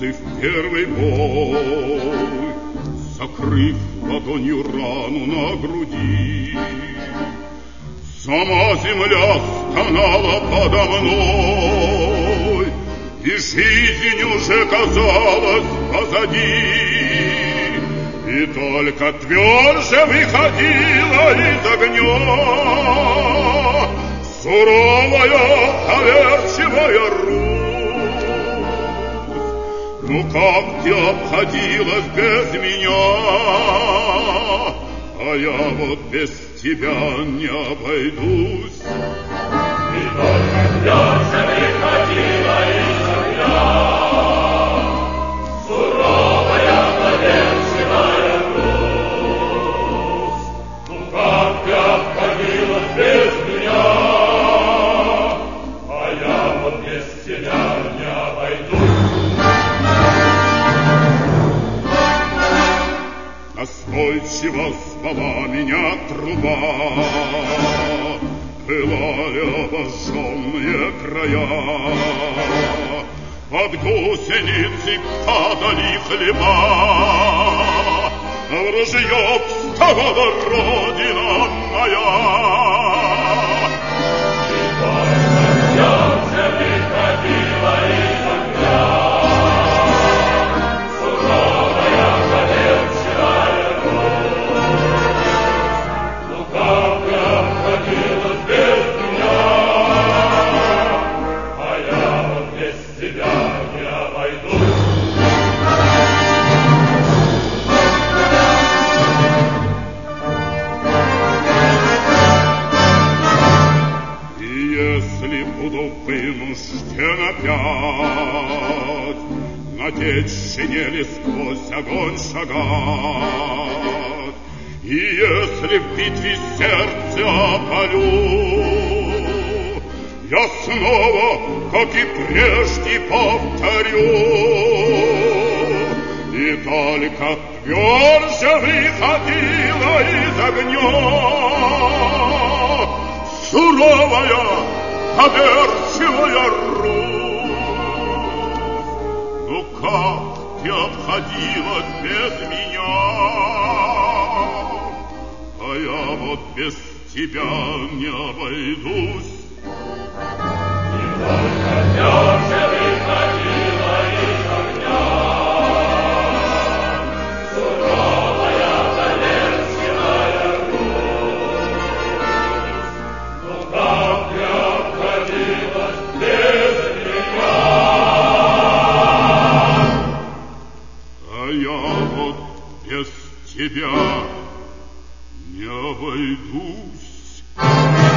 станицы в первый бой, закрыв ладонью рану на груди. Сама земля стонала подо мной, и жизнь уже казалась позади. И только тверже выходила из огня суровая, доверчивая Русь. Ну как ты обходилась без меня, а я вот без тебя не обойдусь. И только тверже выходила из огня суровая, доверчивая Русь. Ну как ты обходилась без меня, а я вот без тебя не обойдусь. Настойчиво звала меня труба, пылали обожженные края. От гусеницы падали хлеба, в ружье вставала родина моя. И только тверже выходила из огня суровая, доверчивая Русь. Ну как ты обходилась без меня, а я вот без тебя не обойдусь. И если буду вынужден опять на шинели сквозь огонь шагать, и если в битве сердце опалю, я снова, как и прежде, повторю. И только тверже выходила из огня суровая, доверчивая Русь. Ну как ты обходилась без меня, а я вот без тебя не обойдусь. И только тверже выходила из огня суровая, доверчивая Русь. Ну как ты обходилась без меня, А я вот без тебя не обойдусь.